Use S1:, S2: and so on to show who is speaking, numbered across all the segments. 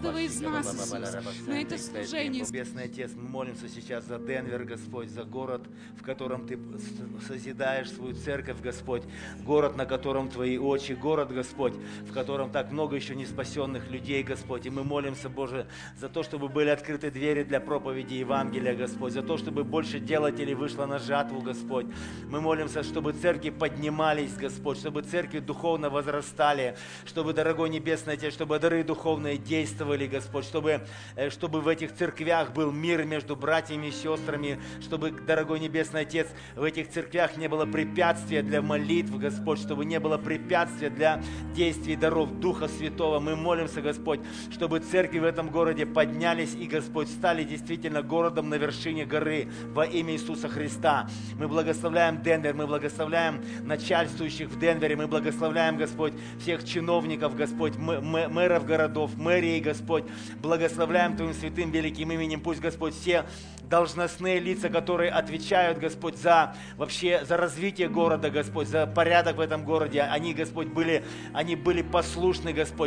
S1: каждого из нас, Иисус, на это служение.
S2: Небесный Отец, мы молимся сейчас за Денвер, Господь, за город, в котором Ты созидаешь свою церковь, Господь, город, на котором Твои очи, город, Господь, в котором так много еще не спасенных людей, Господь. И мы молимся, Боже, за то, чтобы были открыты двери для проповеди Евангелия, Господь, за то, чтобы больше делателей вышло на жатву, Господь. Мы молимся, чтобы церкви поднимались, Господь, чтобы церкви духовно возрастали, чтобы, дорогой Небесный Отец, чтобы дары духовные действовали, Господь, чтобы в этих церквях был мир между братьями и сестрами, чтобы, дорогой Небесный Отец, в этих церквях не было препятствия для молитв, Господь, чтобы не было препятствия для действий даров Духа Святого. Мы молимся, Господь, чтобы церкви в этом городе поднялись и, Господь, стали действительно городом на вершине горы во имя Иисуса Христа. Мы благословляем Денвер, мы благословляем начальствующих в Денвере, мы благословляем, Господь, всех чиновников, Господь, мэров городов, мэрии, Господь, благословляем Твоим святым великим именем. Пусть, Господь, все должностные лица, которые отвечают, Господь, за развитие города, Господь, за порядок в этом городе, они, Господь, были послушны, Господь,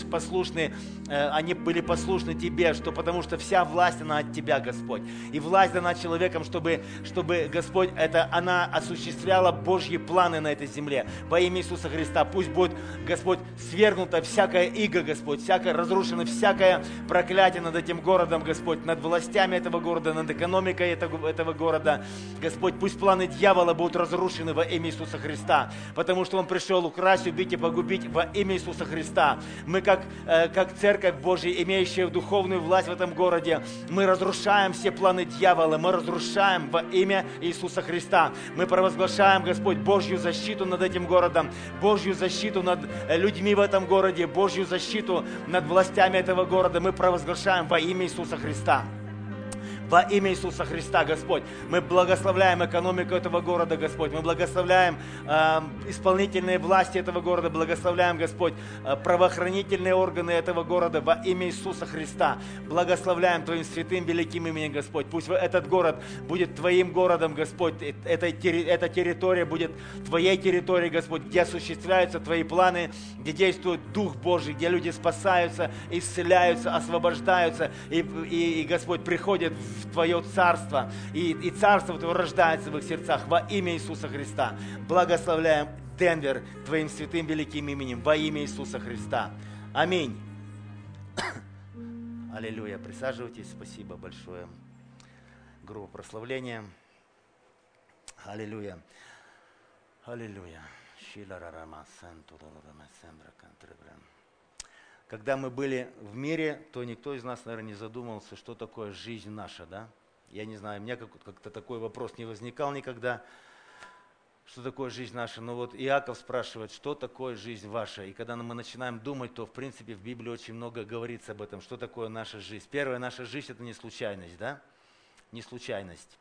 S2: они были послушны Тебе, потому что вся власть, она от Тебя, Господь. И власть дана человеком, чтобы Господь, она осуществляла Божьи планы на этой земле. Во имя Иисуса Христа пусть будет, Господь, свергнута всякая иго, Господь, разрушено всякое проклятие над этим городом, Господь, над властями этого города, над экономикой этого города. Господь, пусть планы дьявола будут разрушены во имя Иисуса Христа, потому что Он пришел украсть, убить и погубить во имя Иисуса Христа. Мы, как Церковь Божья, имеющая духовную власть в этом городе, мы разрушаем все планы дьявола, мы разрушаем во имя Иисуса Христа. Мы провозглашаем, Господь, Божью защиту над этим городом, Божью защиту над людьми в этом городе, Божью защиту над властями этого города. Мы провозглашаем во имя Иисуса Христа. Во имя Иисуса Христа, Господь, мы благословляем экономику этого города, Господь, мы благословляем исполнительные власти этого города, благословляем, Господь, правоохранительные органы этого города во имя Иисуса Христа. Благословляем Твоим святым великим именем, Господь. Пусть этот город будет Твоим городом, Господь, эта территория будет Твоей территорией, Господь, где осуществляются Твои планы, где действует Дух Божий, где люди спасаются, исцеляются, освобождаются и Господь, приходит в Твое царство, и царство Твое рождается в их сердцах во имя Иисуса Христа. Благословляем Денвер Твоим святым великим именем во имя Иисуса Христа. Аминь. Аллилуйя. Присаживайтесь. Спасибо большое. Группа прославления. Аллилуйя. Аллилуйя. Когда мы были в мире, то никто из нас, наверное, не задумывался, что такое жизнь наша, да? Я не знаю, у меня как-то такой вопрос не возникал никогда, что такое жизнь наша. Но вот Иаков спрашивает, что такое жизнь ваша? И когда мы начинаем думать, то, в принципе, в Библии очень много говорится об этом, что такое наша жизнь. Первая наша жизнь – это не случайность, да? Не случайность.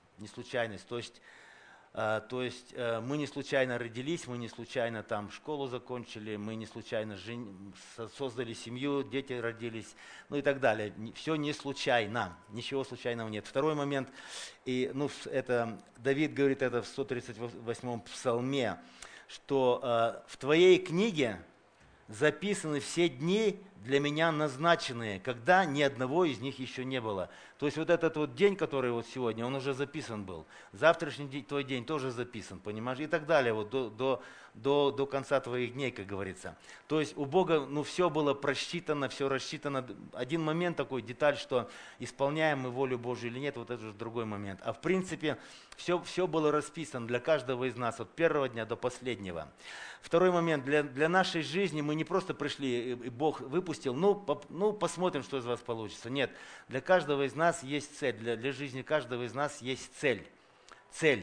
S2: То есть мы не случайно родились, мы не случайно там школу закончили, мы не случайно создали семью, дети родились, ну и так далее. Все не случайно, ничего случайного нет. Второй момент, это Давид говорит это в 138-м псалме, что в твоей книге записаны все дни для меня назначенные, когда ни одного из них еще не было. То есть вот этот вот день, который вот сегодня, он уже записан был. Завтрашний день, твой день тоже записан, понимаешь? И так далее, вот до конца твоих дней, как говорится. То есть у Бога, все было просчитано, все рассчитано. Один момент такой, деталь, что исполняем мы волю Божию или нет, вот это уже другой момент. А в принципе, все было расписано для каждого из нас, от первого дня до последнего. Второй момент, для нашей жизни мы не просто пришли, и Бог выпустил, посмотрим, что из вас получится. Нет, для каждого из нас есть цель, для жизни каждого из нас есть цель. Цель.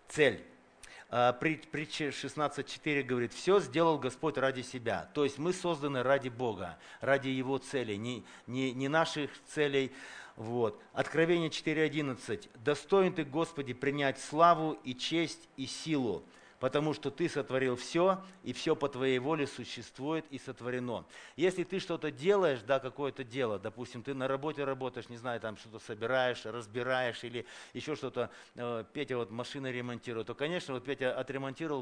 S2: Притча 16.4 говорит, все сделал Господь ради себя. То есть мы созданы ради Бога, ради Его целей, не наших целей. Вот. Откровение 4.11. Достоин Ты, Господи, принять славу и честь и силу, потому что ты сотворил все, и все по твоей воле существует и сотворено. Если ты что-то делаешь, да, какое-то дело, допустим, ты на работе работаешь, не знаю, там что-то собираешь, разбираешь или еще что-то, Петя вот машины ремонтирует, то, конечно, вот Петя отремонтировал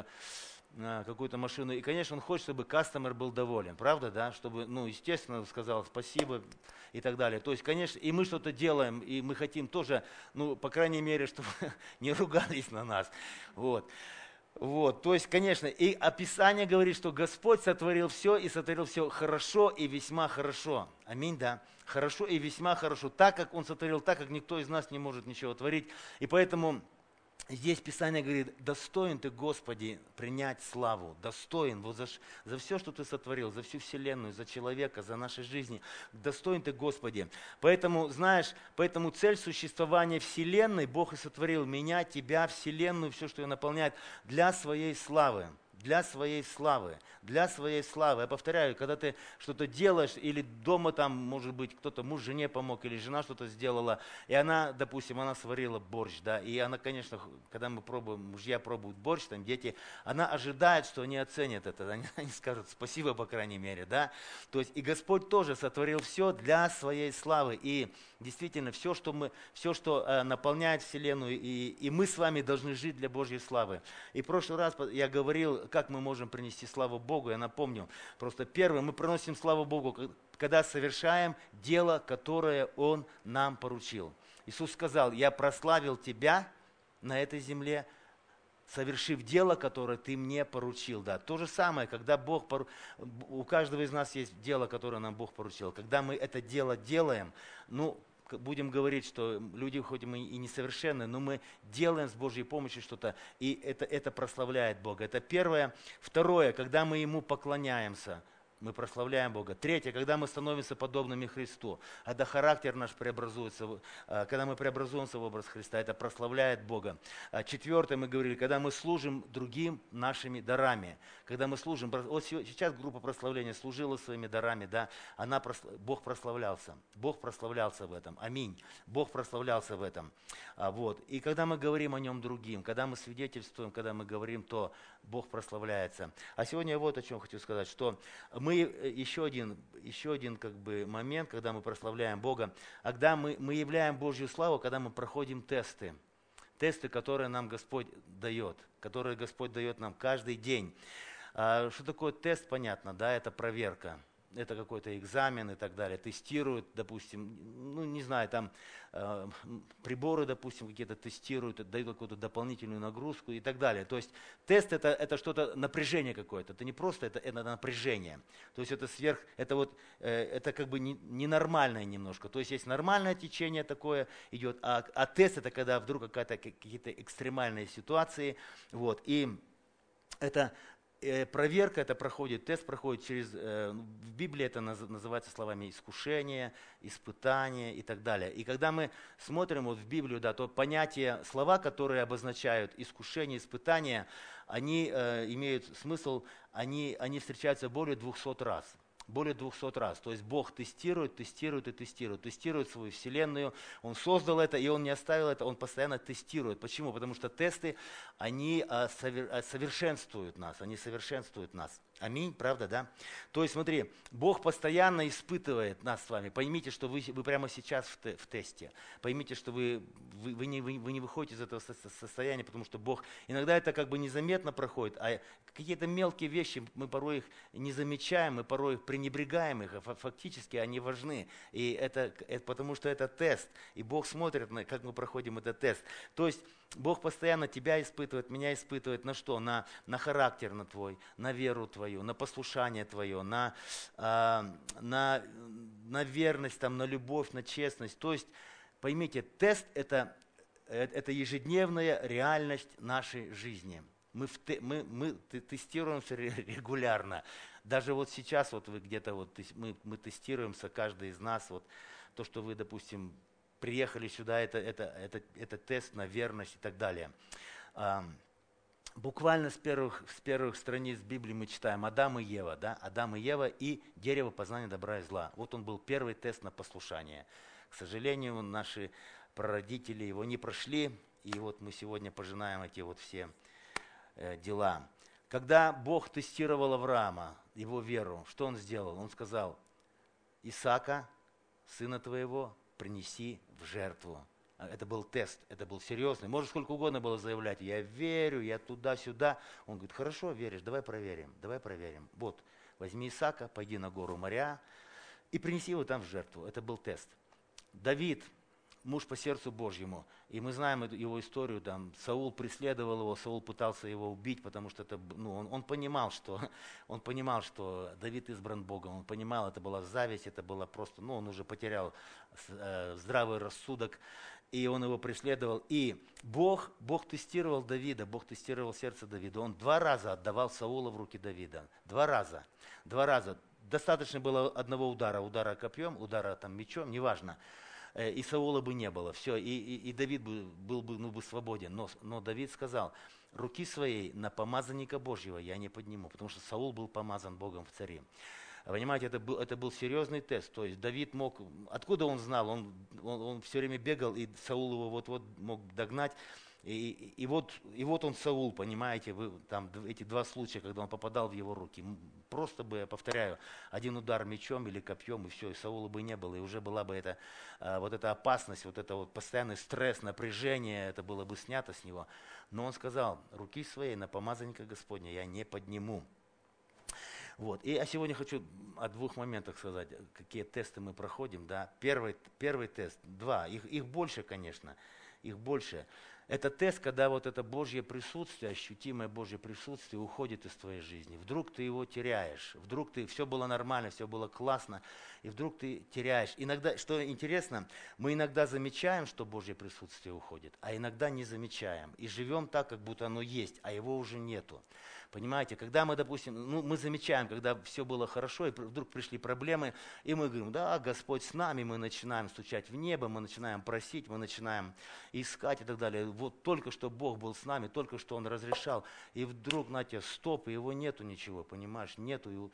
S2: какую-то машину, и, конечно, он хочет, чтобы кастомер был доволен, правда, да, чтобы, ну, естественно, сказал спасибо и так далее. То есть, конечно, и мы что-то делаем, и мы хотим тоже, ну, по крайней мере, чтобы не ругались на нас, вот. Вот, то есть, конечно, и описание говорит, что Господь сотворил все, и сотворил все хорошо и весьма хорошо. Аминь, да. Хорошо и весьма хорошо. Так, как Он сотворил, так, как никто из нас не может ничего творить. И поэтому здесь Писание говорит, достоин ты, Господи, принять славу, достоин вот за все, что ты сотворил, за всю вселенную, за человека, за наши жизни, достоин ты, Господи. Поэтому, знаешь, поэтому цель существования вселенной, Бог и сотворил меня, тебя, вселенную, все, что ее наполняет, для своей славы. Для своей славы, для своей славы. Я повторяю, когда ты что-то делаешь, или дома там, может быть, кто-то, муж жене помог, или жена что-то сделала, и она, допустим, она сварила борщ, да, и она, конечно, когда мы пробуем, мужья пробуют борщ, там дети, она ожидает, что они оценят это, они скажут спасибо, по крайней мере, да. То есть и Господь тоже сотворил все для своей славы, и действительно все, что наполняет вселенную, и мы с вами должны жить для Божьей славы. И в прошлый раз я говорил, как мы можем принести славу Богу, я напомню. Просто первое, мы приносим славу Богу, когда совершаем дело, которое Он нам поручил. Иисус сказал, я прославил Тебя на этой земле, совершив дело, которое Ты мне поручил. Да. То же самое, когда у каждого из нас есть дело, которое нам Бог поручил. Когда мы это дело делаем, ну, будем говорить, что люди, хоть мы и несовершенны, но мы делаем с Божьей помощью что-то, и это прославляет Бога. Это первое. Второе, когда мы Ему поклоняемся, мы прославляем Бога. Третье, когда мы становимся подобными Христу, когда характер наш преобразуется, когда мы преобразуемся в образ Христа, это прославляет Бога. Четвертое, мы говорили, когда мы служим другим нашими дарами. Когда мы служим, вот сейчас группа прославления служила своими дарами, да, Бог прославлялся в этом, аминь, Бог прославлялся в этом. Вот. И когда мы говорим о Нем другим, когда мы свидетельствуем, когда мы говорим, то Бог прославляется. А сегодня я вот о чем хочу сказать, что мы еще один как бы момент, когда мы прославляем Бога, когда мы являем Божью славу, когда мы проходим тесты, которые нам Господь дает, которые Господь дает нам каждый день. Что такое тест, понятно, да, это проверка. Это какой-то экзамен и так далее. Тестируют, допустим, ну не знаю, там приборы, допустим, какие-то тестируют, дают какую-то дополнительную нагрузку и так далее. То есть тест это что-то, напряжение какое-то. Это не просто, это напряжение. То есть это как бы ненормальное немножко. То есть есть нормальное течение такое идет, а тест это когда вдруг какие-то экстремальные ситуации. Вот, и это проверка, тест проходит в Библии это называется словами искушение, испытание и так далее. И когда мы смотрим вот в Библию, да, то слова, которые обозначают искушение, испытание, они имеют смысл, они встречаются более 200 раз. Более 200 раз. То есть Бог тестирует свою вселенную. Он создал это, и Он не оставил это, Он постоянно тестирует. Почему? Потому что тесты, они совершенствуют нас, Аминь, правда, да? То есть смотри, Бог постоянно испытывает нас с вами. Поймите, что вы прямо сейчас в тесте. Поймите, что вы не выходите из этого состояния, потому что Бог, иногда это как бы незаметно проходит, а какие-то мелкие вещи, мы порой их не замечаем, мы порой пренебрегаем их, а фактически они важны. И это потому что это тест. И Бог смотрит, как мы проходим этот тест. То есть Бог постоянно тебя испытывает, меня испытывает на что? На характер на твой, на веру твою, на послушание твое, на верность, там, на любовь, на честность. То есть, поймите, тест это ежедневная реальность нашей жизни. Мы тестируемся регулярно. Даже вот сейчас вот вы где-то мы тестируемся, каждый из нас, вот то, что вы, допустим, приехали сюда, это тест на верность и так далее. Буквально с первых страниц Библии мы читаем Адам и Ева, да? Адам и Ева и дерево познания добра и зла. Вот он был первый тест на послушание. К сожалению, наши прародители его не прошли, и вот мы сегодня пожинаем эти вот все дела. Когда Бог тестировал Авраама, его веру, что он сделал? Он сказал: Исаака, сына твоего, принеси в жертву. Это был тест, это был серьезный. Может, сколько угодно было заявлять: я верю, я туда-сюда. Он говорит: хорошо, веришь, давай проверим, давай проверим. Вот, возьми Исаака, пойди на гору Мория и принеси его там в жертву. Это был тест. Давид, муж по сердцу Божьему, и мы знаем его историю, там, Саул преследовал его, Саул пытался его убить, потому что это, он понимал, что Давид избран Богом, он понимал, это была зависть, это было просто, он уже потерял здравый рассудок, и он его преследовал. И Бог тестировал Давида, Бог тестировал сердце Давида. Он 2 раза отдавал Саула в руки Давида. 2 раза. 2 раза. Достаточно было одного удара копьем, удара там мечом, неважно. И Саула бы не было. Все, и Давид был бы свободен. Но Давид сказал: руки своей на помазанника Божьего я не подниму, потому что Саул был помазан Богом в цари. Понимаете, это был серьезный тест. То есть Давид мог, откуда он знал, он все время бегал, и Саул его вот-вот мог догнать. И вот он, Саул, понимаете, там эти 2 случая, когда он попадал в его руки. Просто бы, я повторяю, 1 удар мечом или копьем, и все, и Саула бы не было, и уже была бы эта опасность, постоянный стресс, напряжение, это было бы снято с него. Но он сказал: руки своей на помазанника Господня я не подниму. Вот. А сегодня хочу о 2 моментах сказать, какие тесты мы проходим. Да. Первый тест, 2, их больше, конечно, их больше. Это тест, когда вот это Божье присутствие, ощутимое Божье присутствие уходит из твоей жизни. Вдруг ты его теряешь, все было нормально, все было классно, и вдруг ты теряешь. Иногда, что интересно, мы иногда замечаем, что Божье присутствие уходит, а иногда не замечаем. И живем так, как будто оно есть, а его уже нету. Понимаете, когда мы, допустим, мы замечаем, когда все было хорошо, и вдруг пришли проблемы, и мы говорим: да, Господь с нами, мы начинаем стучать в небо, мы начинаем просить, мы начинаем искать и так далее. Вот только что Бог был с нами, только что Он разрешал, и вдруг, знаете, стоп, и его нету ничего, понимаешь, нету,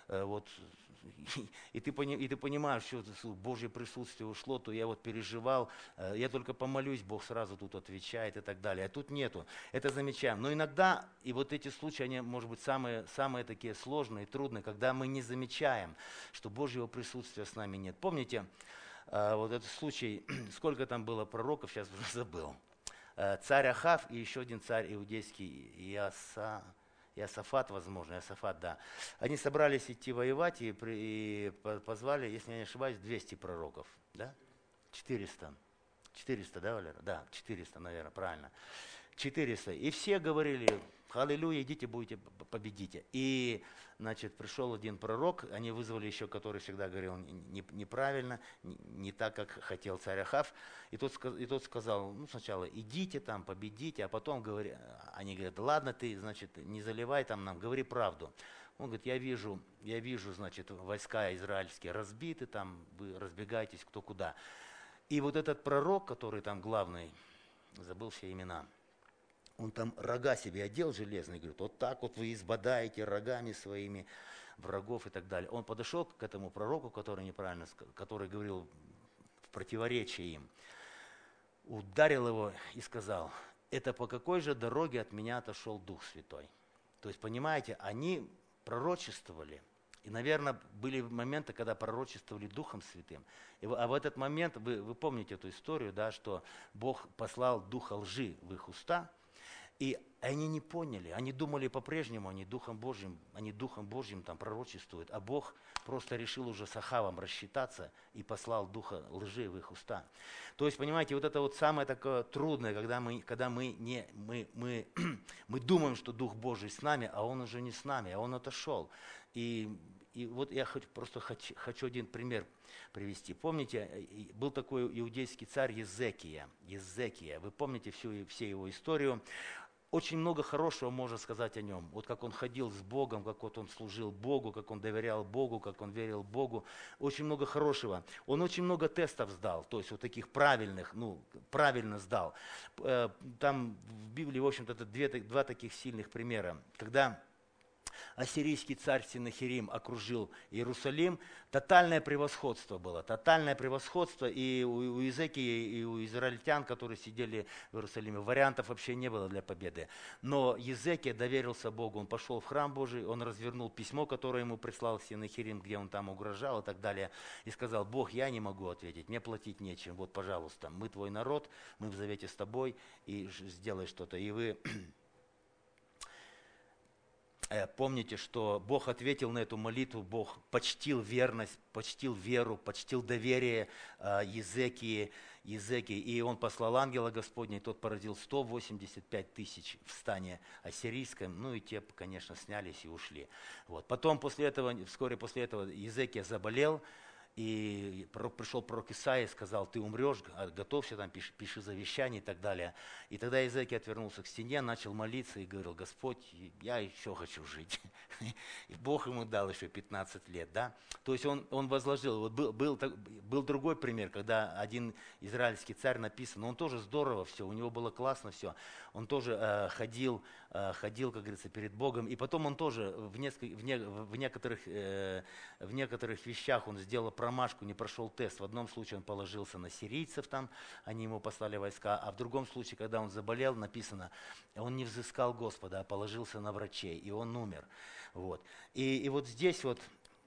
S2: и ты понимаешь, что Божье присутствие ушло, то я переживал, я только помолюсь, Бог сразу тут отвечает и так далее, а тут нету, это замечаем. Но иногда, и эти случаи, они, может быть, самые такие сложные, трудные, когда мы не замечаем, что Божьего присутствия с нами нет. Помните, этот случай, сколько там было пророков, сейчас уже забыл. Царь Ахав и еще один царь иудейский, Иосафат, возможно, Иосафат, да. Они собрались идти воевать и позвали, если я не ошибаюсь, 200 пророков, да? 400. 400, да, Валера? Да, 400, наверное, правильно. 400. И все говорили: аллилуйя, идите, будете, победите. И, пришел один пророк, они вызвали еще, который всегда говорил неправильно, не так, как хотел царь Ахав. И тот сказал: сначала идите там, победите, а потом они говорят: ладно, ты, не заливай там нам, говори правду. Он говорит: я вижу, войска израильские разбиты, там вы разбегаетесь кто куда. И этот пророк, который там главный, забыл все имена, он там рога себе одел железные, говорит: вот так вы избадаете рогами своими врагов и так далее. Он подошел к этому пророку, который говорил в противоречие им, ударил его и сказал: это по какой же дороге от меня отошел Дух Святой? То есть, понимаете, они пророчествовали, и, наверное, были моменты, когда пророчествовали Духом Святым. А в этот момент, вы помните эту историю, да, что Бог послал духа лжи в их уста, и они не поняли, они думали по-прежнему, они Духом Божьим там пророчествуют, а Бог просто решил уже с Ахавом рассчитаться и послал духа лжи в их уста. То есть, понимаете, это самое такое трудное, когда мы думаем, что Дух Божий с нами, а Он уже не с нами, а Он отошел. И я хочу один пример привести. Помните, был такой иудейский царь Езекия. Вы помните всю его историю. Очень много хорошего можно сказать о нем. Как он ходил с Богом, как он служил Богу, как он доверял Богу, как он верил Богу. Очень много хорошего. Он очень много тестов сдал, то есть таких правильных, правильно сдал. Там в Библии, в общем-то, 2 таких сильных примера. Когда ассирийский царь Синахирим окружил Иерусалим, тотальное превосходство было. Тотальное превосходство и у Иезекии, и у израильтян, которые сидели в Иерусалиме, вариантов вообще не было для победы. Но Иезекия доверился Богу, он пошел в храм Божий, он развернул письмо, которое ему прислал Синахирим, где он там угрожал и так далее, и сказал: Бог, я не могу ответить, мне платить нечем, вот, пожалуйста, мы твой народ, мы в завете с тобой, и сделай что-то. И вы помните, что Бог ответил на эту молитву, Бог почтил верность, почтил веру, почтил доверие Иезекии, и он послал ангела Господня, и тот поразил 185 тысяч в стане ассирийском, ну и те, конечно, снялись и ушли. Вот. Потом, вскоре после этого Иезекия заболел, и пришел пророк Исаия и сказал: ты умрешь, готовься, там, пиши завещание и так далее. И тогда Иезекия отвернулся к стене, начал молиться и говорил: Господь, я еще хочу жить. И Бог ему дал еще 15 лет. Да? То есть он возложил. Вот был другой пример, когда один израильский царь, написано, он тоже здорово все, у него было классно все. Он тоже ходил, как говорится, перед Богом. И потом он тоже в некоторых вещах он сделал промашку, не прошел тест. В одном случае он положился на сирийцев, там они ему послали войска, а в другом случае, когда он заболел, написано, он не взыскал Господа, а положился на врачей, и он умер. Вот. И вот здесь вот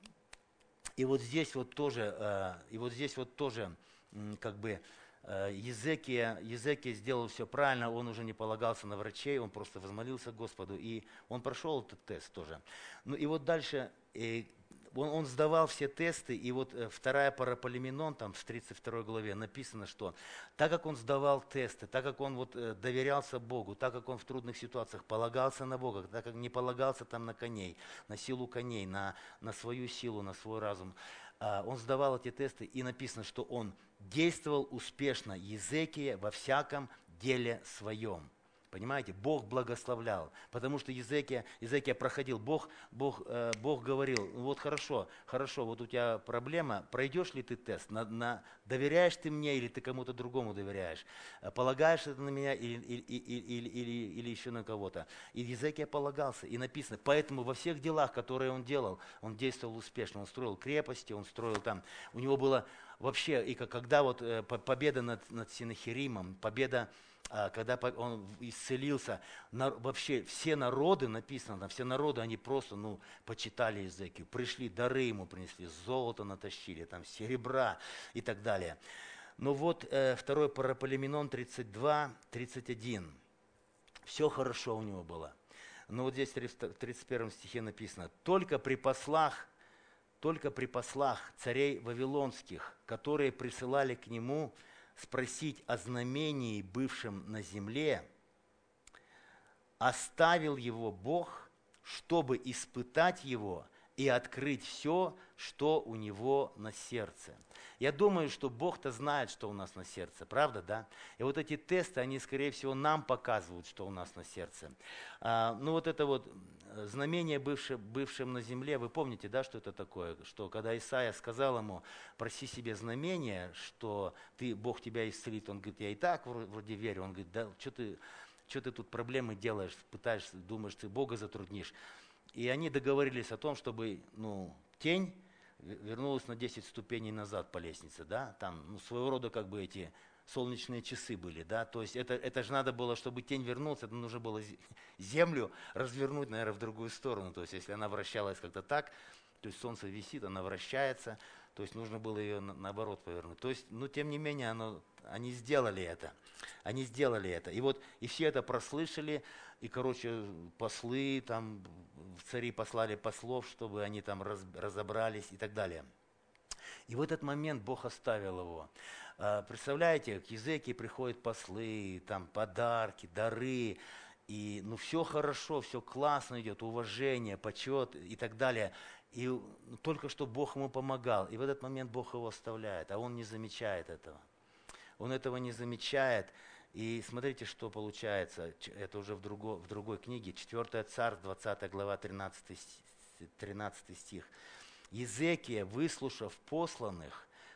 S2: тоже как бы Иезекия сделал все правильно, он уже не полагался на врачей, он просто возмолился Господу, и он прошел этот тест тоже. Ну и вот дальше он сдавал все тесты, и вот 2 Паралипоменон, там в 32 главе написано, что так как он сдавал тесты, так как он доверялся Богу, так как он в трудных ситуациях полагался на Бога, так как не полагался там на коней, на силу коней, на свою силу, на свой разум, он сдавал эти тесты, и написано, что он действовал успешно, Иезекия, во всяком деле своем. Понимаете, Бог благословлял, потому что Иезекия проходил, Бог говорил: вот хорошо, вот у тебя проблема, пройдешь ли ты тест, доверяешь ты мне или ты кому-то другому доверяешь, полагаешься ты на меня или еще на кого-то. И Иезекия полагался, и написано, поэтому во всех делах, которые он делал, он действовал успешно, он строил крепости, он строил там, у него было вообще, и когда вот победа над Синахиримом, победа, когда он исцелился, вообще все народы, написано, там, все народы, они просто, почитали Иезекию, пришли, дары ему принесли, золото натащили, там, серебра и так далее. Но вот 2 Паралипоменон 32-31, все хорошо у него было. Но вот здесь в 31 стихе написано: только при послах царей вавилонских, которые присылали к нему спросить о знамении, бывшем на земле, оставил его Бог, чтобы испытать его и открыть все, что у него на сердце. Я думаю, что Бог-то знает, что у нас на сердце, правда, да? И вот эти тесты, они, скорее всего, нам показывают, что у нас на сердце. Вот это вот знамение, бывшем на земле, вы помните, да, что это такое? Что когда Исаия сказал ему: проси себе знамение, что Бог тебя исцелит, он говорит: я и так вроде верю. Он говорит: да, что ты тут проблемы делаешь, пытаешься, думаешь, ты Бога затруднишь. И они договорились о том, чтобы тень вернулась на 10 ступеней назад по лестнице, да, там своего рода как бы эти солнечные часы были, да, то есть это же надо было, чтобы тень вернулась, это нужно было землю развернуть, наверное, в другую сторону, то есть если она вращалась как-то так, то есть солнце висит, она вращается, то есть нужно было ее наоборот повернуть, то есть, тем не менее, они сделали это, и вот, и все это прослышали, и, послы, там, цари послали послов, чтобы они там разобрались и так далее. И в этот момент Бог оставил его. Представляете, к Иезекии приходят послы, там, подарки, дары, и, все хорошо, все классно идет, уважение, почет и так далее. И только что Бог ему помогал, и в этот момент Бог его оставляет, а он не замечает этого. Он этого не замечает. И смотрите, что получается, это уже в другой книге, 4 Царств, 20 глава, 13 стих. Иезекия, выслушав посланных,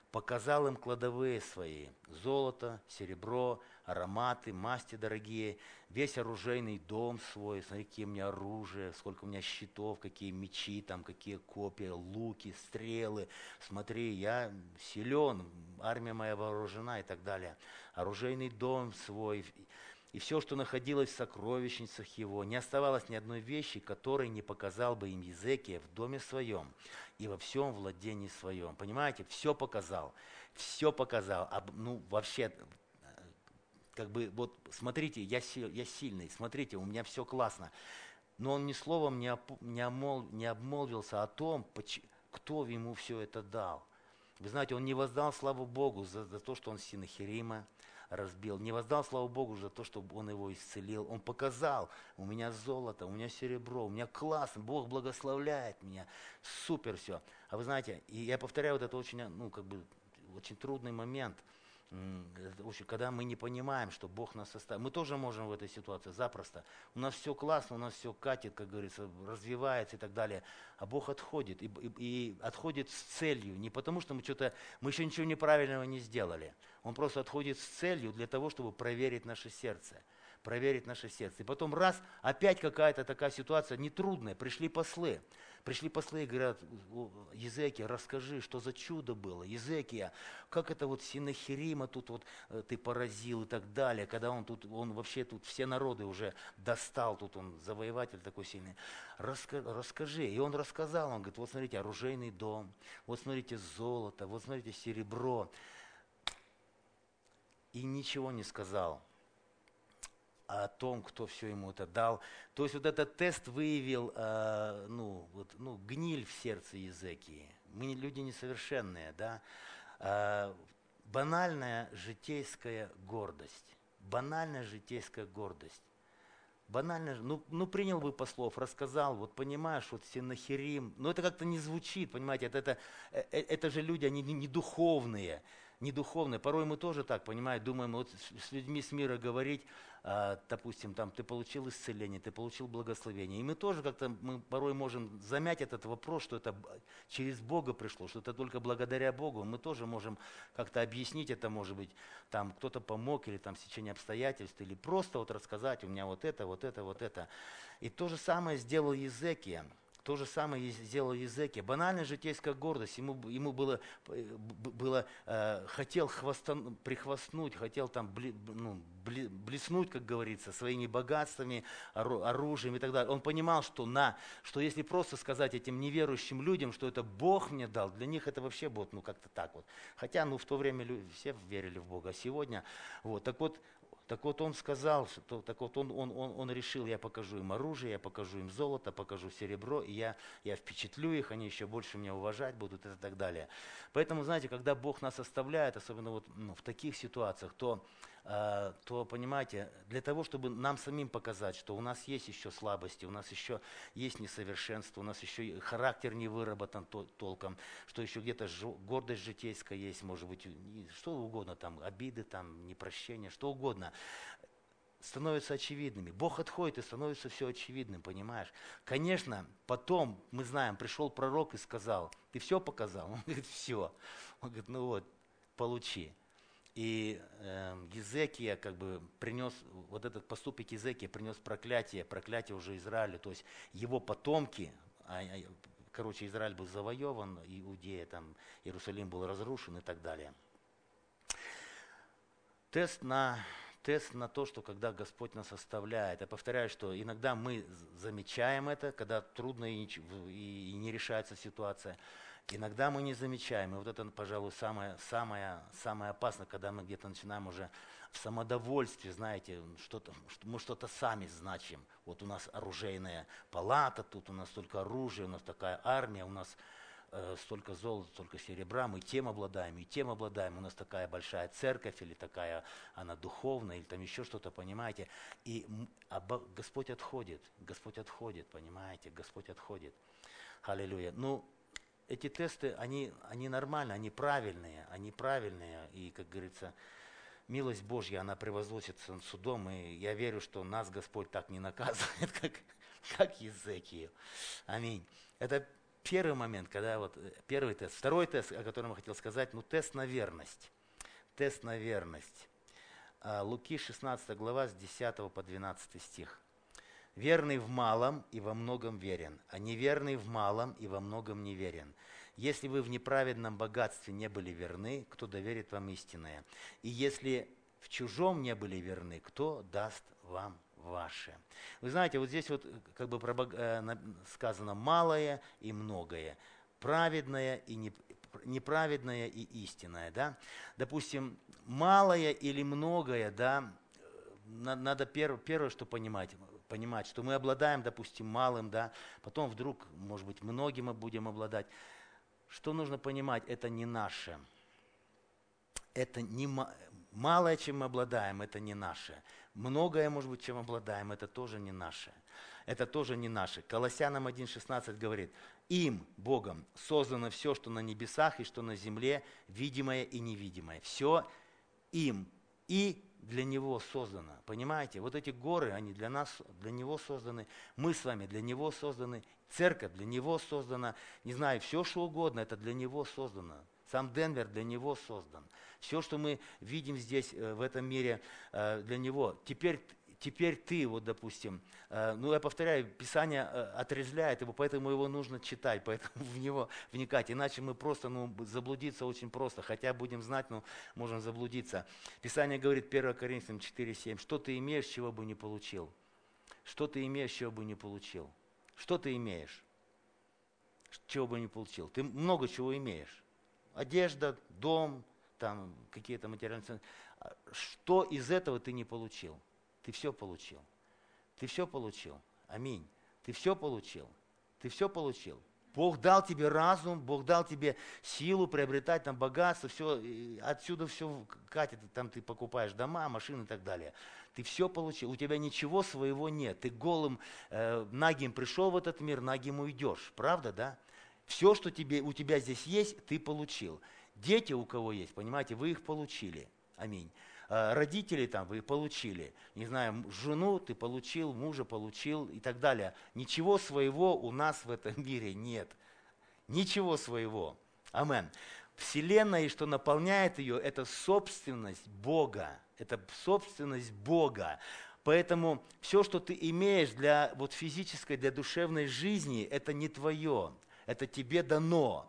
S2: показал им кладовые свои, золото, серебро, ароматы, масти дорогие, весь оружейный дом свой, смотри, какие у меня оружие, сколько у меня щитов, какие мечи, там, какие копья, луки, стрелы. Смотри, я силен, армия моя вооружена и так далее. Оружейный дом свой, и все, что находилось в сокровищницах его, не оставалось ни одной вещи, которой не показал бы им Иезекия в доме своем и во всем владении своем. Понимаете, все показал, ну, вообще, как бы, вот, смотрите, я сильный, смотрите, у меня все классно. Но он ни словом не обмолвился о том, кто ему все это дал. Вы знаете, он не воздал славу Богу за то, что он Синахирима разбил, не воздал славу Богу за то, что он его исцелил. Он показал, у меня золото, у меня серебро, у меня классно, Бог благословляет меня, супер все. А вы знаете, и я повторяю, вот это очень, ну, как бы, очень трудный момент, когда мы не понимаем, что Бог нас оставил. Мы тоже можем в этой ситуации запросто. У нас все классно, у нас все катит, как говорится, развивается и так далее. А Бог отходит. И отходит с целью. Не потому, что мы еще ничего неправильного не сделали. Он просто отходит с целью для того, чтобы проверить наше сердце. Проверить наше сердце. И потом раз, опять какая-то такая ситуация нетрудная. Пришли послы. Пришли послы и говорят: Иезекия, расскажи, что за чудо было. Иезекия, как это вот Синахирима тут вот ты поразил и так далее. Когда он вообще тут все народы уже достал, тут он завоеватель такой сильный. Расскажи. И он рассказал, он говорит: вот смотрите, оружейный дом, вот смотрите, золото, вот смотрите, серебро. И ничего не сказал о том, кто все ему это дал. То есть вот этот тест выявил гниль в сердце Иезекии. Мы люди несовершенные, да? Банальная житейская гордость. Банальная житейская гордость. Банально, принял бы послов, рассказал, вот понимаешь, вот Синахирим, но это как-то не звучит, понимаете, это же люди, они не духовные, не духовные. Порой мы тоже так, понимаете, думаем, вот с людьми с мира говорить, допустим, там, ты получил исцеление, ты получил благословение. И мы тоже как-то, мы порой можем замять этот вопрос, что это через Бога пришло, что это только благодаря Богу. Мы тоже можем как-то объяснить это, может быть, там кто-то помог, или там стечение обстоятельств, или просто вот рассказать, у меня вот это, вот это, вот это. И то же самое сделал Иезекия. То же самое сделал Иезекия. Банальная житейская гордость. Ему было хотел прихвастнуть, хотел там блеснуть, как говорится, своими богатствами, оружием и так далее. Он понимал, что если просто сказать этим неверующим людям, что это Бог мне дал, для них это вообще будет как-то так вот. Хотя в то время все верили в Бога, а сегодня так вот он сказал, он решил, я покажу им оружие, я покажу им золото, покажу серебро, и я впечатлю их, они еще больше меня уважать будут и так далее. Поэтому, знаете, когда Бог нас оставляет, особенно вот в таких ситуациях, то, понимаете, для того, чтобы нам самим показать, что у нас есть еще слабости, у нас еще есть несовершенство, у нас еще характер не выработан толком, что еще где-то гордость житейская есть, может быть, что угодно, там, обиды, там, непрощение, что угодно, становятся очевидными. Бог отходит, и становится все очевидным, понимаешь? Конечно, потом, мы знаем, пришел пророк и сказал: ты все показал? Он говорит: все. Он говорит: ну вот, получи. И Иезекия как бы принес, вот этот поступок Иезекия принес проклятие уже Израилю, то есть его потомки, Израиль был завоеван, Иудея, там, Иерусалим был разрушен и так далее. Тест на то, что когда Господь нас оставляет. Я повторяю, что иногда мы замечаем это, когда трудно и не решается ситуация. Иногда мы не замечаем. И вот это, пожалуй, самое опасное, когда мы где-то начинаем уже в самодовольстве, знаете, мы что-то сами значим. Вот у нас оружейная палата, тут у нас столько оружия, у нас такая армия, у нас столько золота, столько серебра, мы тем обладаем, у нас такая большая церковь, или такая она духовная, или там еще что-то, понимаете. Господь отходит, понимаете, Господь отходит. Аллилуйя. Эти тесты, они нормальные, они правильные, и, как говорится, милость Божья, она превозносится над судом, и я верю, что нас Господь так не наказывает, как Иезекию. Аминь. Это первый момент, когда вот первый тест. Второй тест, о котором я хотел сказать, тест на верность. Тест на верность. Луки 16 глава с 10 по 12 стих. «Верный в малом и во многом верен, а неверный в малом и во многом неверен. Если вы в неправедном богатстве не были верны, кто доверит вам истинное? И если в чужом не были верны, кто даст вам ваше?» Вы знаете, вот здесь вот как бы сказано малое и многое, праведное и неправедное и истинное. Да? Допустим, малое или многое, да, надо первое, что понимать, что мы обладаем, допустим, малым, да, потом вдруг, может быть, многим мы будем обладать. Что нужно понимать, это не наше. Это не малое, чем мы обладаем, это не наше. Многое, может быть, чем обладаем, это тоже не наше. Это тоже не наше. Колоссянам 1:16 говорит: им, Богом, создано все, что на небесах и что на земле, видимое и невидимое. Все им и для Него создано. Понимаете? Вот эти горы, они для нас, для Него созданы. Мы с вами для Него созданы. Церковь для Него создана. Не знаю, все, что угодно, это для Него создано. Сам Денвер для Него создан. Все, что мы видим здесь, в этом мире, для Него. Теперь ты, вот допустим, я повторяю, Писание отрезвляет его, поэтому его нужно читать, поэтому в него вникать. Иначе мы просто, заблудиться очень просто. Хотя будем знать, но можем заблудиться. Писание говорит, 1 Коринфянам 4:7, что ты имеешь, чего бы не получил? Что ты имеешь, чего бы не получил? Что ты имеешь, чего бы не получил? Ты много чего имеешь. Одежда, дом, там какие-то материальные ценности. Что из этого ты не получил? Ты все получил. Ты все получил. Аминь. Ты все получил. Ты все получил. Бог дал тебе разум, Бог дал тебе силу приобретать там богатство, все, отсюда все катит, там ты покупаешь дома, машины и так далее. Ты все получил, у тебя ничего своего нет. Ты голым, нагим пришел в этот мир, нагим уйдешь. Правда, да? Все, что у тебя здесь есть, ты получил. Дети у кого есть, понимаете, вы их получили. Аминь. Родителей там вы получили, не знаю, жену ты получил, мужа получил и так далее. Ничего своего у нас в этом мире нет. Ничего своего. Амен. Вселенная, и что наполняет ее, это собственность Бога. Это собственность Бога. Поэтому все, что ты имеешь для физической, для душевной жизни, это не твое. Это тебе дано.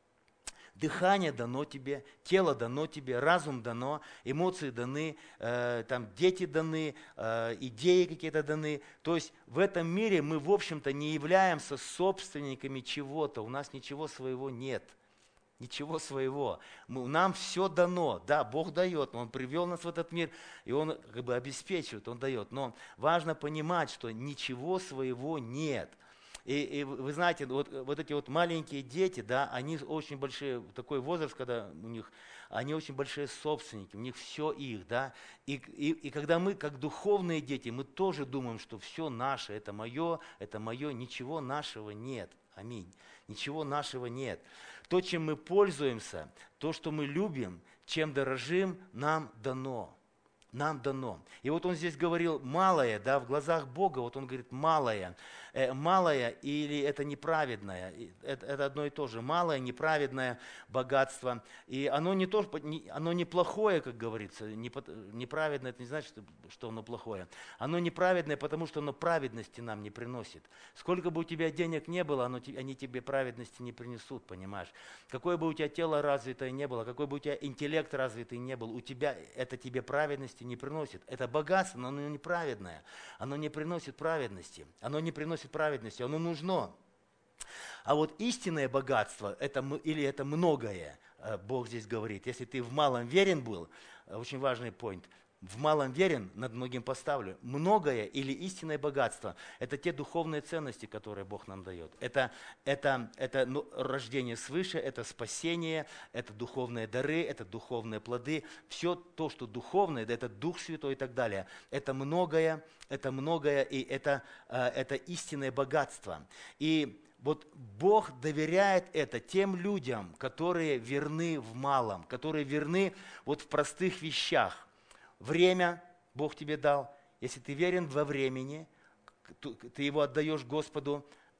S2: Дыхание дано тебе, тело дано тебе, разум дано, эмоции даны, дети даны, идеи какие-то даны. То есть в этом мире мы, в общем-то, не являемся собственниками чего-то. У нас ничего своего нет. Ничего своего. Нам все дано. Да, Бог дает, Он привел нас в этот мир, и Он обеспечивает, Он дает. Но важно понимать, что ничего своего нет. И вы знаете, вот эти маленькие дети, да, они очень большие, такой возраст, когда у них, они очень большие собственники, у них все их, да. И когда мы, как духовные дети, мы тоже думаем, что все наше, это мое, ничего нашего нет. Аминь. Ничего нашего нет. То, чем мы пользуемся, то, что мы любим, чем дорожим, нам дано. Нам дано. И вот он здесь говорил малое, да, в глазах Бога, вот он говорит малое. Малое или это неправедное, это одно и то же. Малое, неправедное богатство. И оно оно не плохое, как говорится. Неправедное, это не значит, что оно плохое. Оно неправедное, потому что оно праведности нам не приносит. Сколько бы у тебя денег не было, они тебе праведности не принесут, понимаешь? Какое бы у тебя тело развитое не было, какой бы у тебя интеллект развитый не был, это тебе праведности не приносит. Это богатство, но оно неправедное. Оно не приносит праведности. Оно не приносит праведности, оно нужно. А вот истинное богатство, это многое, Бог здесь говорит. Если ты в малом верен был, очень важный point, в малом верен, над многим поставлю. Многое или истинное богатство – это те духовные ценности, которые Бог нам дает. Это рождение свыше, это спасение, это духовные дары, это духовные плоды. Все то, что духовное, это Дух Святой и так далее. Это многое, и это истинное богатство. И вот Бог доверяет это тем людям, которые верны в малом, которые верны в простых вещах. Время Бог тебе дал. Если ты верен во времени, ты его отдаешь Господу,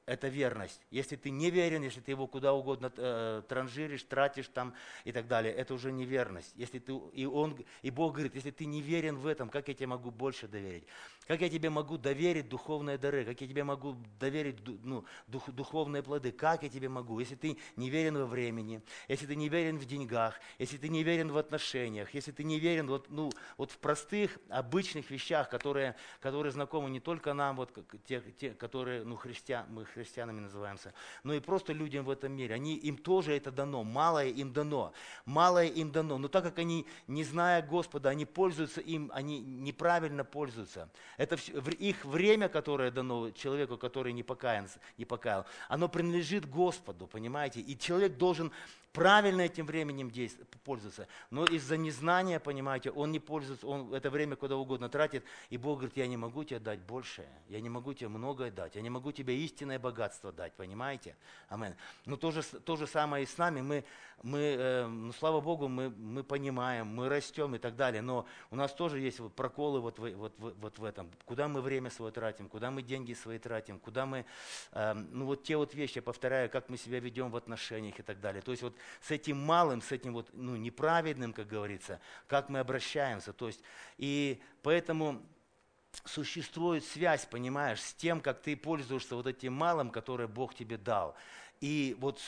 S2: это верность. Если ты не верен, если ты его куда угодно транжиришь, тратишь там и так далее, это уже не верность. Если ты, и Бог говорит, если ты не верен в этом, как я тебе могу больше доверить? Как я тебе могу доверить духовные дары? Как я тебе могу доверить духовные плоды? Как я тебе могу? Если ты не верен во времени, если ты не верен в деньгах, если ты не верен в отношениях, если ты не верен вот в простых, обычных вещах, которые знакомы не только нам, вот те которые, мы христианами называемся, но и просто людям в этом мире. Им тоже это дано, малое им дано. Но так как они, не зная Господа, они пользуются им, они неправильно пользуются. Это их время, которое дано человеку, который не покаял, оно принадлежит Господу, понимаете? И человек должен правильно этим временем пользоваться. Но из-за незнания, понимаете, он не пользуется, он это время куда угодно тратит. И Бог говорит, я не могу тебе дать большее, я не могу тебе многое дать, я не могу тебе истинное богатство дать, понимаете? Аминь. Но то же самое и с нами. Слава Богу, мы понимаем, мы растем и так далее. Но у нас тоже есть проколы вот в этом. Куда мы время свое тратим, куда мы деньги свои тратим, куда мы, те вот вещи, я повторяю, как мы себя ведем в отношениях и так далее. То есть вот с этим малым, с этим неправедным, как говорится, как мы обращаемся. То есть, и поэтому существует связь, понимаешь, с тем, как ты пользуешься вот этим малым, которое Бог тебе дал. И вот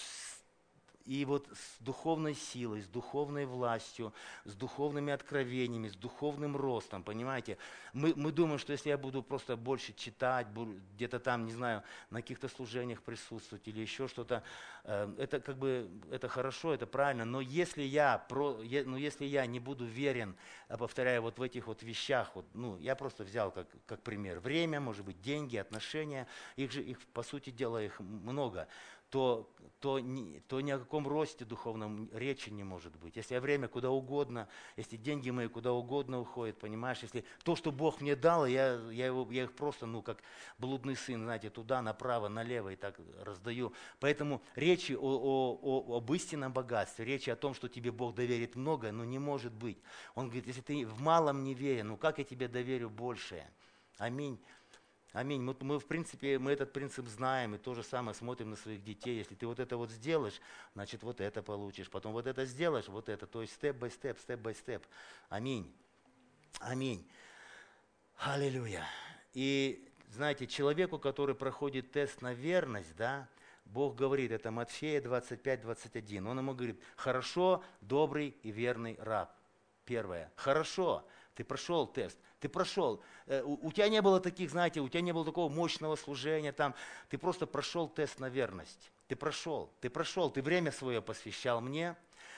S2: с духовной силой, с духовной властью, с духовными откровениями, с духовным ростом, понимаете? Мы думаем, что если я буду просто больше читать, где-то там, не знаю, на каких-то служениях присутствовать или еще что-то, это это хорошо, это правильно, но если я не буду верен, повторяю, вот в этих вот вещах, я просто взял как пример, время, может быть, деньги, отношения, их по сути дела, их много, то ни о каком росте духовном речи не может быть. Если я время куда угодно, если деньги мои куда угодно уходят, понимаешь, если то, что Бог мне дал, я их просто, как блудный сын, знаете, туда, направо, налево и так раздаю. Поэтому речи об истинном богатстве, речи о том, что тебе Бог доверит многое, не может быть. Он говорит, если ты в малом не верен, как я тебе доверю большее? Аминь. Аминь. Мы, в принципе, этот принцип знаем, и то же самое смотрим на своих детей. Если ты вот это вот сделаешь, значит вот это получишь. Потом вот это сделаешь, вот это. То есть степ-бай-степ. Аминь. Аминь. Аллилуйя. И, знаете, человеку, который проходит тест на верность, Бог говорит, это Матфея 25-21. Он ему говорит, хорошо, добрый и верный раб. Первое. Хорошо, ты прошел тест. Ты прошел. У тебя не было таких, знаете, у тебя не было такого мощного служения там. Ты просто прошел тест на верность. Ты прошел. Ты время свое посвящал мне.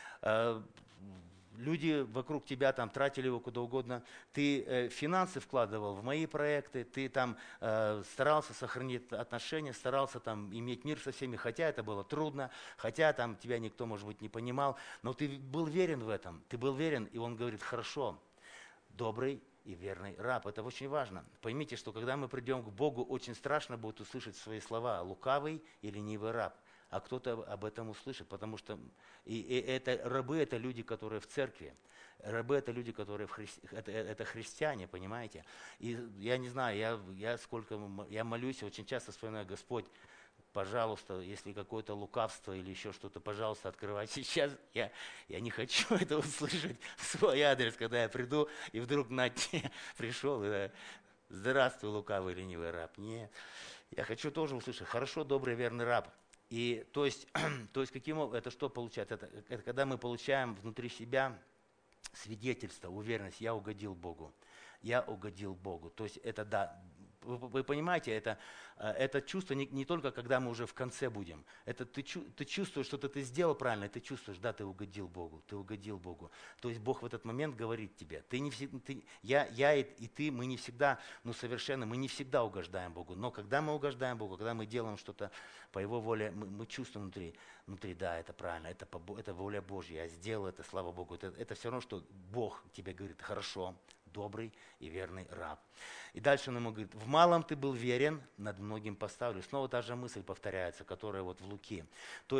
S2: Люди вокруг тебя там тратили его куда угодно. Ты финансы вкладывал в мои проекты. Ты там старался сохранить отношения, старался там иметь мир со всеми. Хотя это было трудно, хотя там тебя никто, может быть, не понимал. Но ты был верен в этом. Ты был верен, и он говорит, хорошо, добрый и верный раб. Это очень важно. Поймите, что когда мы придем к Богу, очень страшно будет услышать свои слова «лукавый» и «ленивый раб». А кто-то об этом услышит, потому что рабы – это люди, которые в церкви. Рабы – это люди, которые это христиане, понимаете? И я не знаю, я молюсь, очень часто вспоминаю, Господь, пожалуйста, если какое-то лукавство или еще что-то, пожалуйста, открывай сейчас. Я не хочу это услышать в свой адрес, когда я приду, и вдруг пришел, и здравствуй, лукавый, ленивый раб. Нет, я хочу тоже услышать, хорошо, добрый, верный раб. И то есть это что получается? Это когда мы получаем внутри себя свидетельство, уверенность, я угодил Богу. Я угодил Богу. То есть это да. Вы понимаете, это чувство не только когда мы уже в конце будем. Это ты чувствуешь, что ты сделал правильно, и ты чувствуешь, да, ты угодил Богу, ты угодил Богу. То есть Бог в этот момент говорит тебе, я и ты, мы не всегда, совершенно, мы не всегда угождаем Богу. Но когда мы угождаем Богу, когда мы делаем что-то по Его воле, мы чувствуем внутри, да, это правильно, это воля Божья, я сделал это, слава Богу. Это все равно, что Бог тебе говорит, хорошо, добрый и верный раб. И дальше он ему говорит, в малом ты был верен, над многим поставлю. Снова та же мысль повторяется, которая вот в Луки. То есть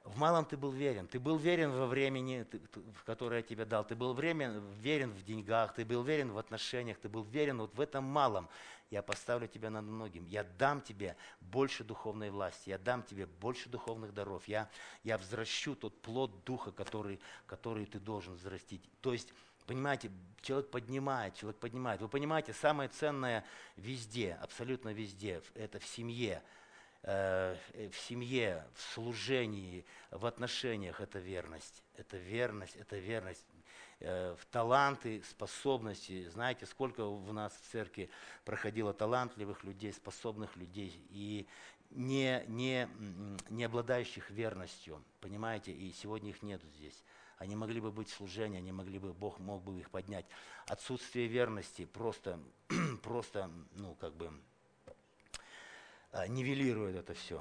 S2: В малом ты был верен. Ты был верен во времени, в которое я тебе дал. Ты был верен в деньгах, ты был верен в отношениях, ты был верен вот в этом малом. Я поставлю тебя над многим. Я дам тебе больше духовной власти. Я дам тебе больше духовных даров. Я взращу тот плод духа, который ты должен взрастить. То есть, понимаете, человек поднимает. Вы понимаете, самое ценное везде, абсолютно везде, это в семье. В семье, в служении, в отношениях это верность. Это верность. В таланты, способности. Знаете, сколько в нас в церкви проходило талантливых людей, способных людей и не обладающих верностью. Понимаете, и сегодня их нету здесь. Они могли бы быть в служении, Бог мог бы их поднять. Отсутствие верности просто нивелирует это все.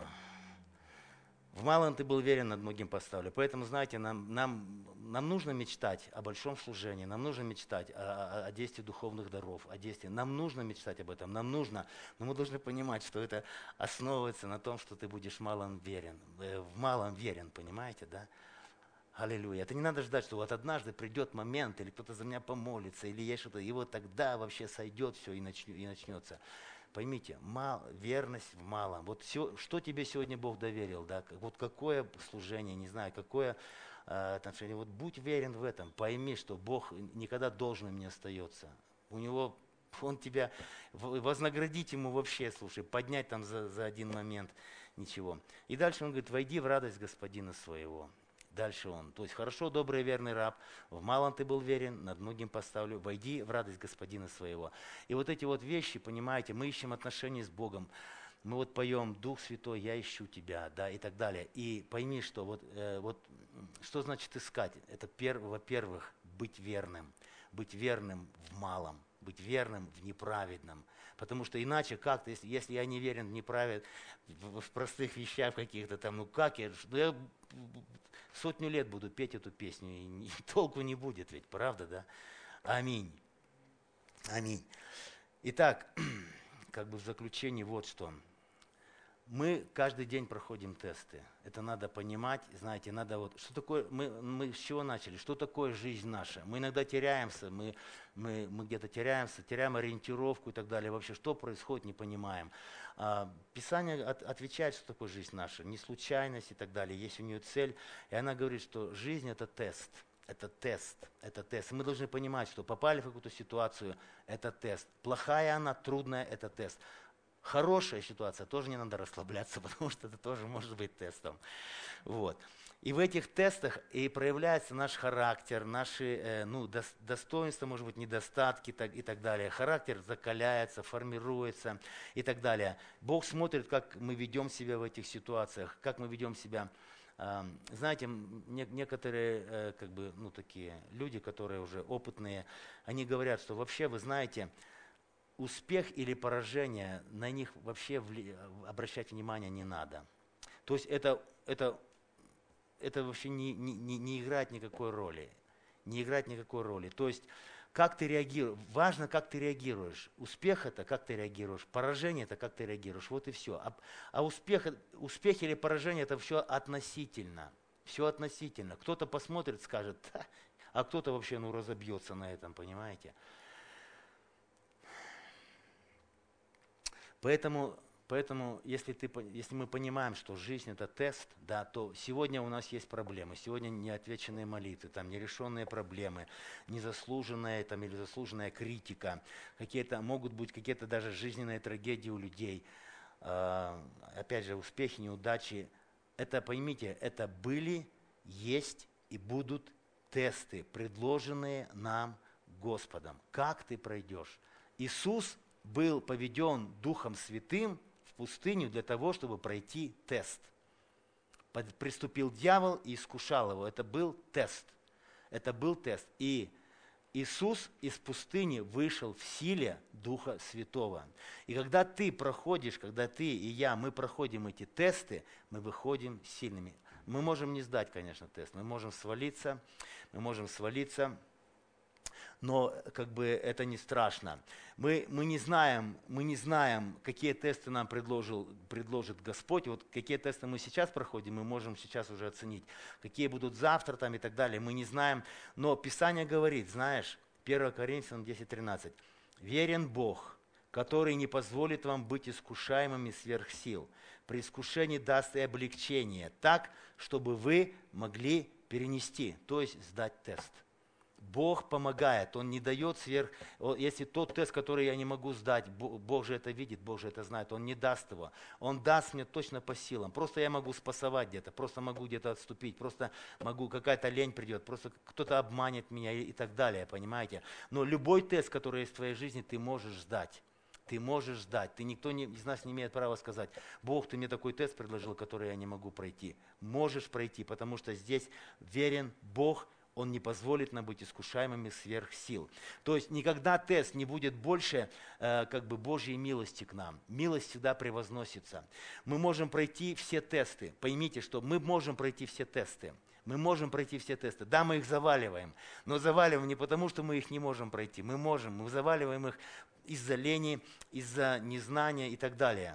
S2: В малом ты был верен, над многим поставлю. Поэтому, знаете, нам нужно мечтать о большом служении, нам нужно мечтать о действии духовных даров, о действии. Нам нужно мечтать об этом, но мы должны понимать, что это основывается на том, что ты будешь в малом верен, понимаете, да? Аллилуйя. Это не надо ждать, что вот однажды придет момент, или кто-то за меня помолится, или есть что-то, и вот тогда вообще сойдет все и начнется. Поймите, верность в малом. Вот что тебе сегодня Бог доверил, да? Вот какое служение, не знаю, какое отношение. Вот будь верен в этом, пойми, что Бог никогда должным не остается. Он тебя, вознаградить ему вообще, слушай, поднять там за один момент, ничего. И дальше он говорит, войди в радость Господина своего. Дальше он, то есть хорошо, добрый, верный раб, в малом ты был верен, над многим поставлю, войди в радость Господина своего. И вот эти вот вещи, понимаете, мы ищем отношения с Богом, мы вот поем «Дух Святой, я ищу тебя», да, и так далее. И пойми, что вот что значит искать? Это, во-первых, быть верным в малом, быть верным в неправедном. Потому что иначе как-то, если я не верен в неправедном, в простых вещах каких-то там, я 100 лет буду петь эту песню, и толку не будет ведь, правда, да? Аминь. Аминь. Итак, в заключение вот что. Мы каждый день проходим тесты. Это надо понимать, знаете, что такое, мы с чего начали, что такое жизнь наша? Мы иногда теряемся, мы где-то теряем ориентировку и так далее. Вообще, что происходит, не понимаем. Писание отвечает, что такое жизнь наша, не случайность и так далее. Есть у нее цель, и она говорит, что жизнь это тест. Это тест. И мы должны понимать, что попали в какую-то ситуацию, это тест. Плохая она, трудная, это тест. Хорошая ситуация, тоже не надо расслабляться, потому что это тоже может быть тестом. Вот. И в этих тестах и проявляется наш характер, наши достоинства, может быть, недостатки и так далее. Характер закаляется, формируется и так далее. Бог смотрит, как мы ведем себя в этих ситуациях, как мы ведем себя. Знаете, некоторые такие люди, которые уже опытные, они говорят, что вообще, вы знаете, успех или поражение, на них вообще обращать внимание не надо. То есть это вообще не играет никакой роли. Не играет никакой роли. То есть как ты реагируешь, важно, как ты реагируешь. Успех это как ты реагируешь, поражение это как ты реагируешь. Вот и все. А успех или поражение это все относительно. Все относительно. Кто-то посмотрит, скажет, а кто-то вообще разобьется на этом, понимаете? Поэтому если мы понимаем, что жизнь это тест, да, то сегодня у нас есть проблемы. Сегодня неотвеченные молитвы, нерешенные проблемы, незаслуженная или заслуженная критика, могут быть какие-то даже жизненные трагедии у людей. Опять же, успехи, неудачи. Это, поймите, это были, есть и будут тесты, предложенные нам Господом. Как ты пройдешь? Иисус был поведен Духом Святым в пустыню для того, чтобы пройти тест. Приступил дьявол и искушал его. Это был тест. И Иисус из пустыни вышел в силе Духа Святого. И когда ты и я, мы проходим эти тесты, мы выходим сильными. Мы можем не сдать, конечно, тест, мы можем свалиться, но как бы это не страшно. Мы не знаем, какие тесты нам предложит Господь. Вот какие тесты мы сейчас проходим, мы можем сейчас уже оценить. Какие будут завтра там и так далее, мы не знаем. Но Писание говорит, знаешь, 1 Коринфянам 10:13. «Верен Бог, который не позволит вам быть искушаемыми сверх сил. При искушении даст и облегчение, так, чтобы вы могли перенести», то есть сдать тест. Бог помогает, Он не дает если тот тест, который я не могу сдать, Бог же это видит, Бог же это знает, Он не даст его. Он даст мне точно по силам. Просто я могу спасовать где-то, просто могу где-то отступить, просто могу, какая-то лень придет, просто кто-то обманет меня и так далее, понимаете. Но любой тест, который есть в твоей жизни, ты можешь сдать. Ты можешь сдать. Никто из нас не имеет права сказать: Бог, ты мне такой тест предложил, который я не могу пройти. Можешь пройти, потому что здесь верен Бог, Он не позволит нам быть искушаемыми сверх сил. То есть никогда тест не будет больше Божьей милости к нам. Милость всегда превозносится. Мы можем пройти все тесты. Поймите, что мы можем пройти все тесты. Мы можем пройти все тесты. Да, мы их заваливаем, но заваливаем не потому, что мы их не можем пройти. Мы заваливаем их из-за лени, из-за незнания и так далее.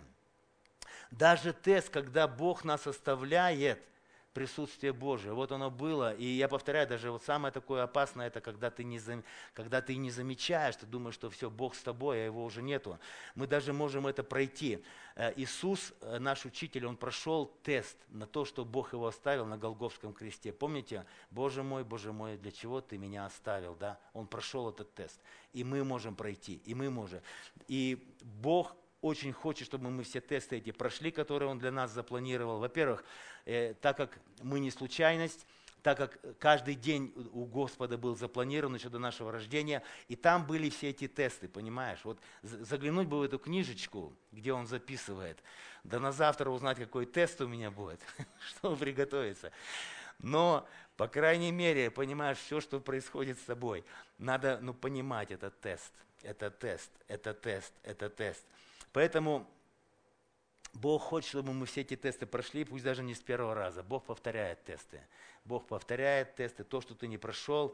S2: Даже тест, когда Бог нас оставляет, присутствие Божие. Вот оно было. И я повторяю, даже вот самое такое опасное, это когда ты не замечаешь, ты думаешь, что все, Бог с тобой, а его уже нету. Мы даже можем это пройти. Иисус, наш учитель, Он прошел тест на то, что Бог его оставил на Голгофском кресте. Помните? Боже мой, для чего ты меня оставил? Да? Он прошел этот тест. И мы можем пройти. И мы можем. И Бог очень хочет, чтобы мы все тесты эти прошли, которые Он для нас запланировал. Во-первых, так как мы не случайность, так как каждый день у Господа был запланирован еще до нашего рождения, и там были все эти тесты, понимаешь? Вот заглянуть бы в эту книжечку, где Он записывает, да на завтра узнать, какой тест у меня будет, чтобы приготовиться. Но, по крайней мере, понимаешь, все, что происходит с тобой, надо понимать этот тест, это тест, это тест, это тест. Поэтому Бог хочет, чтобы мы все эти тесты прошли, пусть даже не с первого раза. Бог повторяет тесты. Бог повторяет тесты. То, что ты не прошел,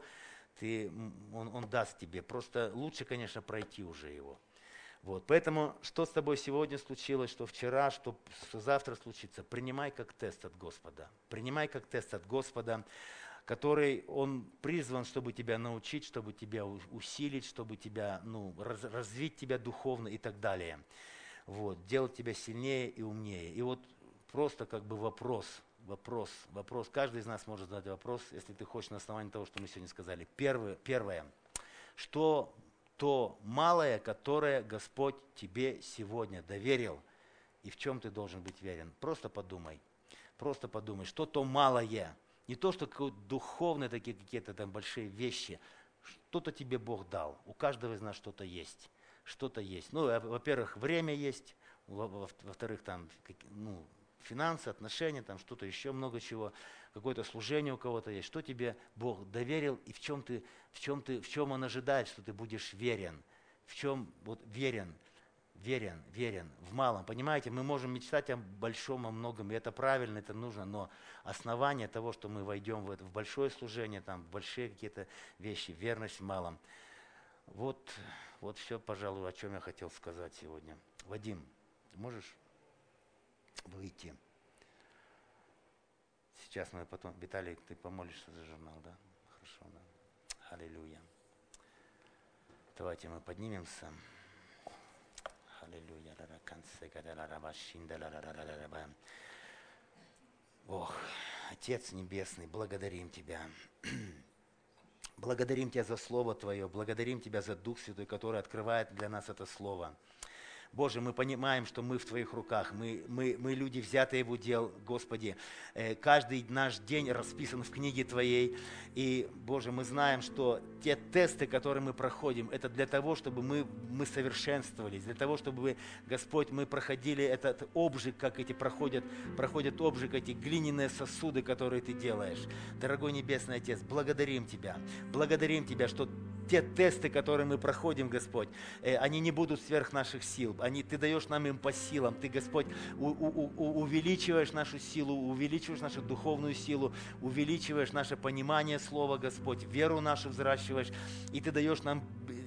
S2: Он даст тебе. Просто лучше, конечно, пройти уже его. Вот. Поэтому, что с тобой сегодня случилось, что вчера, что завтра случится, принимай как тест от Господа. Принимай как тест от Господа, который Он призван, чтобы тебя научить, чтобы тебя усилить, чтобы тебя, развить тебя духовно и так далее. Вот, делать тебя сильнее и умнее. И вот просто вопрос. Каждый из нас может задать вопрос, если ты хочешь, на основании того, что мы сегодня сказали. Первое. Что то малое, которое Господь тебе сегодня доверил, и в чем ты должен быть верен? Просто подумай, что то малое. Не то, что духовные такие какие-то там большие вещи. Что-то тебе Бог дал. У каждого из нас что-то есть. Что-то есть. Во-первых, время есть. Во-вторых, там, финансы, отношения, там что-то еще много чего. Какое-то служение у кого-то есть. Что тебе Бог доверил и в чем Он ожидает, что ты будешь верен. В чем верен в малом. Понимаете, мы можем мечтать о большом, о многом, и это правильно, это нужно, но основание того, что мы войдем в большое служение, там, в большие какие-то вещи, верность в малом. Вот все, пожалуй, о чем я хотел сказать сегодня. Вадим, можешь выйти? Сейчас мы потом, Виталий, ты помолишься за журнал, да? Хорошо, да. Аллилуйя. Давайте мы поднимемся. Аллилуйя. Бог, Отец Небесный, благодарим Тебя. Благодарим Тебя за Слово Твое, благодарим Тебя за Дух Святой, который открывает для нас это Слово. Боже, мы понимаем, что мы в Твоих руках, мы люди, взятые в удел, Господи. Каждый наш день расписан в книге Твоей. И, Боже, мы знаем, что те тесты, которые мы проходим, это для того, чтобы мы совершенствовались, для того, чтобы, Господь, мы проходили этот обжиг, как эти проходят обжиг, эти глиняные сосуды, которые Ты делаешь. Дорогой Небесный Отец, благодарим Тебя, что те тесты, которые мы проходим, Господь, они не будут сверх наших сил. Ты даешь нам им по силам. Ты, Господь, увеличиваешь нашу силу, увеличиваешь нашу духовную силу, увеличиваешь наше понимание Слова, Господь, веру нашу взращиваешь, и Ты даешь нам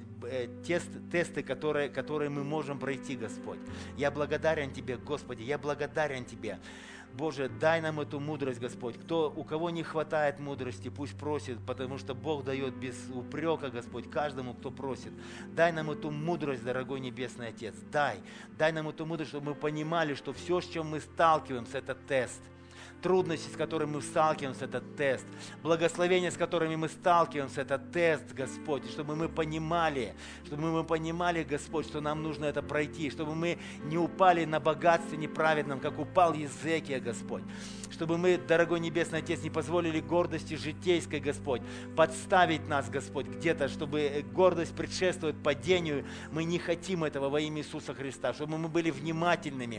S2: тесты, которые мы можем пройти, Господь. Я благодарен Тебе, Господи, я благодарен Тебе. Боже, дай нам эту мудрость, Господь. У кого не хватает мудрости, пусть просит, потому что Бог дает без упрека, Господь, каждому, кто просит. Дай нам эту мудрость, дорогой Небесный Отец. Дай нам эту мудрость, чтобы мы понимали, что все, с чем мы сталкиваемся, это тест. Трудности, с которыми мы сталкиваемся, это тест. Благословения, с которыми мы сталкиваемся, это тест, Господь. И чтобы мы понимали, Господь, что нам нужно это пройти. Чтобы мы не упали на богатстве неправедном, как упал Езекия, Господь. Чтобы мы, дорогой Небесный Отец, не позволили гордости житейской, Господь, подставить нас, Господь, где-то, чтобы гордость предшествует падению. Мы не хотим этого во имя Иисуса Христа. Чтобы мы были внимательными,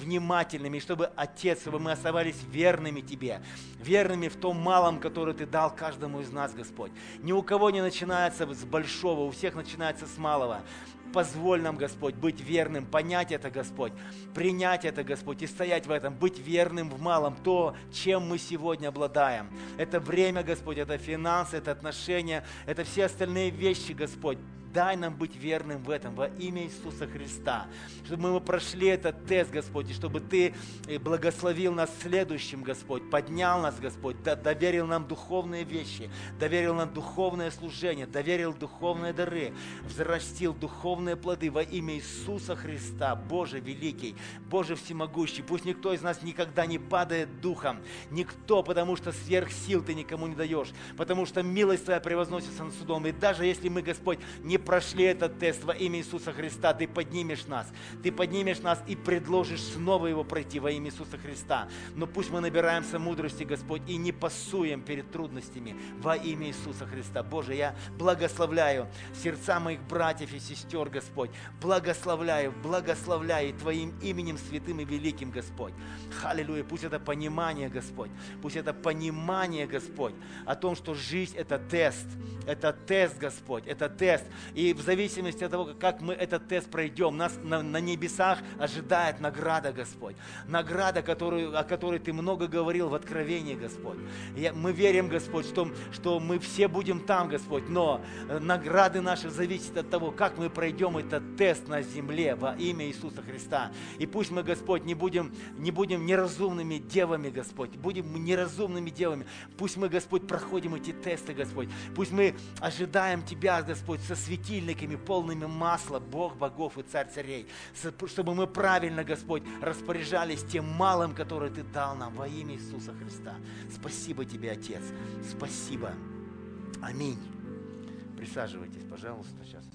S2: и чтобы, Отец, чтобы мы оставались верными Тебе, верными в том малом, который Ты дал каждому из нас, Господь. Ни у кого не начинается с большого, у всех начинается с малого. Позволь нам, Господь, быть верным, понять это, Господь, принять это, Господь, и стоять в этом, быть верным в малом, то, чем мы сегодня обладаем. Это время, Господь, это финансы, это отношения, это все остальные вещи, Господь. Дай нам быть верным в этом во имя Иисуса Христа, чтобы мы прошли этот тест, Господь, и чтобы Ты благословил нас следующим, Господь, поднял нас, Господь, доверил нам духовные вещи, доверил нам духовное служение, доверил духовные дары, взрастил духовные плоды во имя Иисуса Христа, Боже великий, Боже всемогущий. Пусть никто из нас никогда не падает духом, никто, потому что сверх сил Ты никому не даешь, потому что милость Твоя превозносится над судом. И даже если мы, Господь, не прошли этот тест во имя Иисуса Христа, Ты поднимешь нас и предложишь снова его пройти во имя Иисуса Христа. Но пусть мы набираемся мудрости, Господь, и не пасуем перед трудностями во имя Иисуса Христа. Боже, я благословляю сердца моих братьев и сестер, Господь, благословляю Твоим именем святым и великим, Господь. Аллилуйя, пусть это понимание, Господь, о том, что жизнь это тест, Господь, это тест. И в зависимости от того, как мы этот тест пройдем, нас на небесах ожидает награда, Господь. Награда, о которой Ты много говорил в Откровении, Господь. Мы верим, Господь, что мы все будем там, Господь, но награды наши зависят от того, как мы пройдем этот тест на земле во имя Иисуса Христа. И пусть мы, Господь, не будем неразумными девами, Господь, будем неразумными девами. Пусть мы, Господь, проходим эти тесты, Господь. Пусть мы ожидаем Тебя, Господь, со светильниками, полными масла, Бог богов и Царь царей, чтобы мы правильно, Господь, распоряжались тем малым, который Ты дал нам во имя Иисуса Христа. Спасибо Тебе, Отец. Спасибо. Аминь. Присаживайтесь, пожалуйста, сейчас.